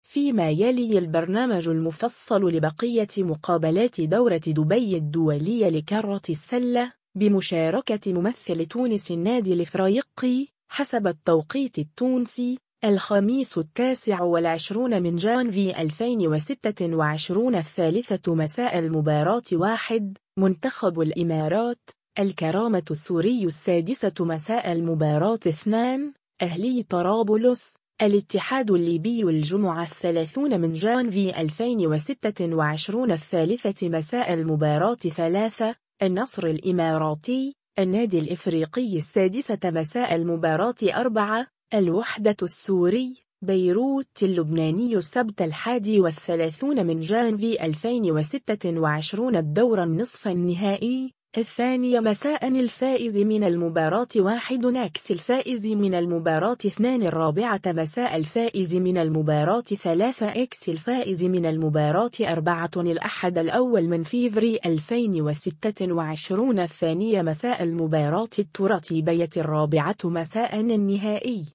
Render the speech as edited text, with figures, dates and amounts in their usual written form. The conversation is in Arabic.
فيما يلي البرنامج المفصل لبقية مقابلات دورة دبي الدولية لكرة السلة بمشاركة ممثل تونس النادي الإفريقي حسب التوقيت التونسي الخميس 29 من جانفي 2026 الثالثة مساء المباراة 1 منتخب الإمارات الكرامة السوري 6 مساء المباراة 2 أهلي طرابلس الاتحاد الليبي الجمعة 30 من جانفي 2026 الثالثة مساء المباراة 3 النصر الإماراتي النادي الإفريقي 6 مساء المباراة 4 الوحدة السوري بيروت اللبناني السبت 31 من جانفي 2026 الدور النصف النهائي 2 مساء الفائز من المباراة 1 عكس الفائز من المباراة 2 4 مساء الفائز من المباراة 3 عكس الفائز من المباراة 4 الأحد الأول من فيفري 2026 2 مساء المباراة الترتيبية 4 مساء النهائي